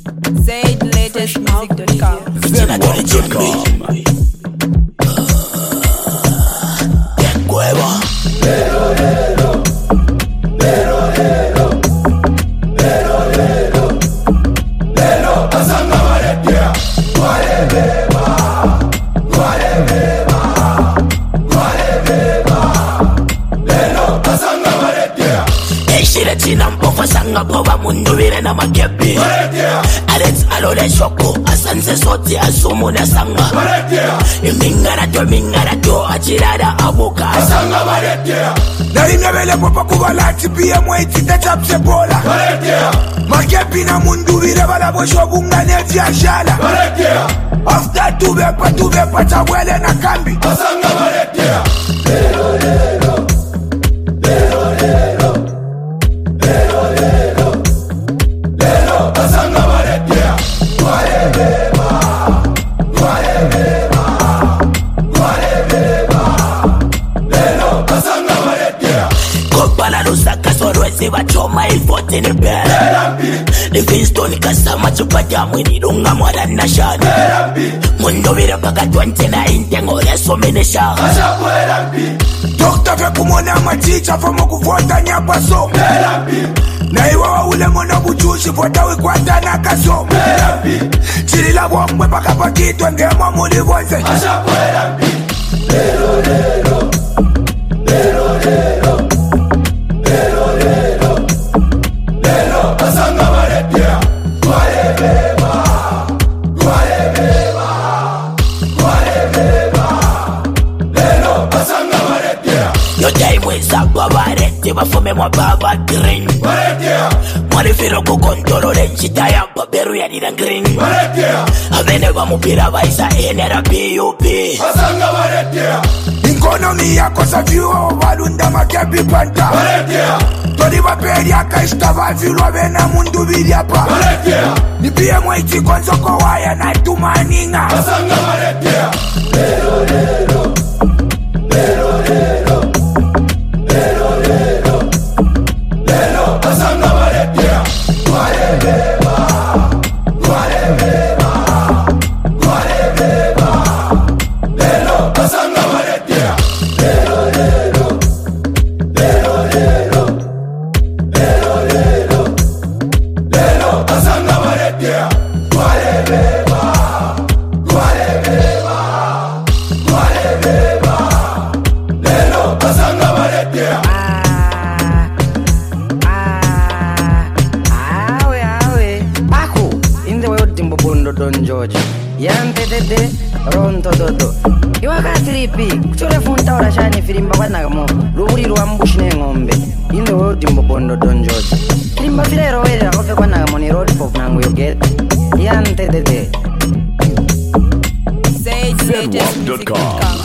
ZLatestmusic.com. Sanga bova mundu vile na makepi Alex alole shoko asanse sote asumu na sanga Mingara to achirada abuka Asanga varetia Na inevele popa kuvalati pia mweti tachapse bola Makepi na mundu vile vala bosho bunga nevya jala After tuvepa tawele na kambi Asanga varetia Bachoma ilvote ni bela Livingstone kasama chupata mwini dunga mwada nashani Mundo vira paka 29 ngore somenesha Dokta ve kumona maticha famo kuvota nyapaso Na iwa ule mona buchushi vota wikwata na kaso Chirila wambwe paka pakitwe ngema mulivonze Lero Asanga varetia Yo time weza kwa vareti Bafume mwa baba green Mwalifiro kukontolo renchita ya baberu ya nina green Avene wa mupira vaisa enera PUP Asanga varetia Inkonomi yako sa viwa walunda makepi panta Toli vaperi akaista vavilwa vena mundu viliapa Nipie mwaiti konzoko waya na tumaninga Asanga varetia Lero Asanga varetia Asanga varetia Don George Yante tete ronto dodo Iwaka tripi Kuchore funta ora shani firimba wana kamo Luguri luambushi ne ngombe In the world dimbobondo Don George Firimba file roere la kofe kwa kamo ni road pop nangu yoget Yante tete ZLatestmusic.com.